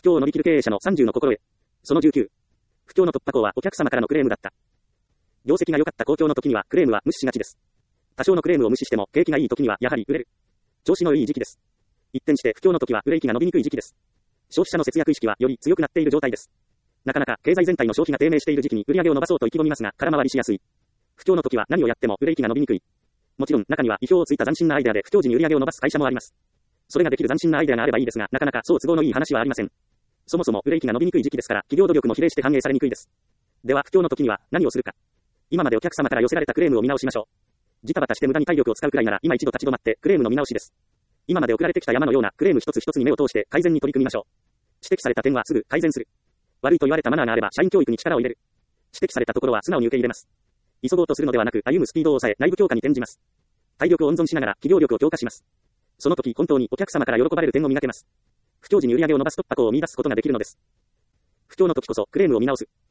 況を乗り切る経営者の30の心得。その19。不況の突破口はお客様からのクレームだった。業績が良かった好況の時にはクレームは無視しがちです。多少のクレームを無視しても景気がいい時にはやはり売れる。調子のいい時期です。一転して不況の時は売れ息が伸びにくい時期です。消費者の節約意識はより強くなっている状態です。なかなか経済全体の消費が低迷している時期に売り上げを伸ばそうと意気込みますが空回りしやすい。不況の時は何をやっても売れ息が伸びにくい。もちろん中には意表をついた斬新なアイデアで不況時に売り上げを伸ばす会社もあります。それができる斬新なアイデアがあればいいですが、なかなかそう都合のいい話はありません。そもそも売れ息が伸びにくい時期ですから企業努力も比例して反映されにくいです。では不況の時には何をするか。今までお客様から寄せられたクレームを見直しましょう。ジタバタして無駄に体力を使うくらいなら今一度立ち止まってクレームの見直しです。今まで送られてきた山のようなクレーム一つ一つに目を通して改善に取り組みましょう。指摘された点はすぐ改善する。悪いと言われたマナーがあれば社員教育に力を入れる。指摘されたところは素直に受け入れます。急ごうとするのではなく歩むスピードを抑え内部強化に転じます。体力を温存しながら企業力を強化します。その時本当にお客様から喜ばれる点を磨けます。不況時に売り上げを伸ばす突破口を見出すことができるのです。不況の時こそクレームを見直す。